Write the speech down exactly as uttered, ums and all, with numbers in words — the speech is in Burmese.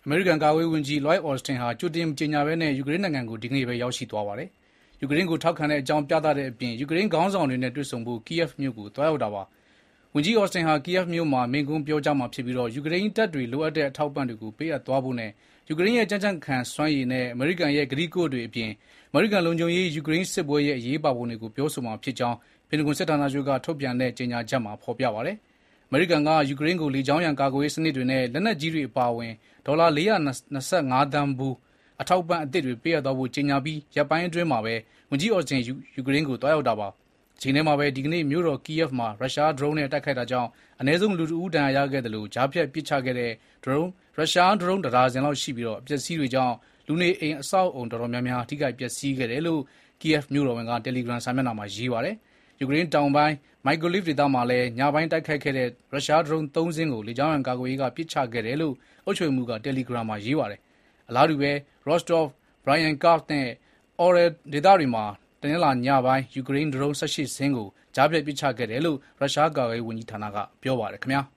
အမေရိကန်ကာကွယ်ရေးဝန်ကြီး Lloyd Austin ဟာကြိုတင်မကြေညာဘဲနဲ့ယူကရိန်းနိုင်ငံကိုဒီကနေ့ပဲရောက်ရှိသွားပါတယ်။ယူကရိန်းကိုထောက်ခံတဲ့အကြောင်းပြသတဲ့အပြင်ယူကရိန်းခေါင်းဆောင်တွေနဲ့တွေ့ဆုံဖို့ Kyiv မြို့ကိုသွားရောက်တာပါ။ဝန်ကြီး Austin ဟာ Kyiv မြို့မှာမိန့်ခွန်းပြောကြားမှာဖြစ်ပြီးယူကရိန်းတပ်တွေလိုအပ်တဲ့အထောက်အပံ့တွေကိုပေးအပ်သွားဖို့နဲ့ယူကရိန်းရဲ့ကြံ့ကြံ့ခံစွမ်းရည်နဲ့အမေရိကန်ရဲ့ကတိကဝတ်တွေအပြင်အမေရိကန်လုံခြုံရေးယူကရိန်းစစ်ပွဲရဲ့အရေးပါပုံတွေကိုပြောဆိုမှာဖြစ်ကြောင်းပင်တဂွန်စစ်ဌာနချုပ်ကထုတ်ပြန်တဲ့ကြေညာချက်မှာဖော်ပြပါတယ်။အမေရိကန်ကယူကရိန်းကိုလေကြောင်းရန်ကာကွယ်ရေးစနစ်တွေနဲ့လက်နက်ကြီးတွေအပါအဝင်ဒေါ်လာ၄၂၅သန်းဘူးအထောက်အပံ့အသစ်တွေပေးအပ်သွားဖို့ကြေညာပြီးရက်ပိုင်းအတွင်းမှာပဲဝန်ကြီး Austin ယူကရိန်းကိုသွားရောက်တာပါ။အချိန်ထဲမှာပဲဒီကနေ့မြို့တော် Kyiv မှာရုရှားဒရုန်းနဲ့တိုက်ခိုက်တာကြောင့်အနည်းဆုံးလူတဦးဒဏ်ရာရခဲ့တယ်လို့ကြားဖြတ်ပစ်ချခဲ့တဲ့ဒရုန်းရုရှားဒရုန်းတဒါဇင်လောက်ရှိပြီးအပျက်အစီးတွေကြောင့်လူနေအိမ်အဆောက်အုံတော်တော်များများထိခိုက်ပျက်စီးခဲ့တယ်လို့ Kyiv မြို့တော်ဝန်က Telegram စာမျက်နှာမှာရေးပါတယ်။ယူကရိန်းတောင်ပိုင်း Mykolaiv ဒေသမှာလည်းညပိုင်းတိုက်ခိုက်ခဲ့တဲ့ရုရှားဒရုန်းသုံးစင်းကိုလေကြောင်းရန်ကာကွယ်ရေးကပစ်ချခဲ့တယ်လို့အုပ်ချုပ်ရေးမှူးက Telegram မှာရေးပါတယ်။အလားတူပဲ Rostov, Bryansk နဲ့ Orel ဒေသတွေမှာတနင်္လာညပိုင်းယူကရိန်းဒရုန်း၁၈စင်းကိုကြားဖြတ်ပစ်ချခဲ့တယ်လို့ရုရှားကာကွယ်ရေးဝန်ကြီးဌာနကပြောပါတယ်ခင်ဗျာ။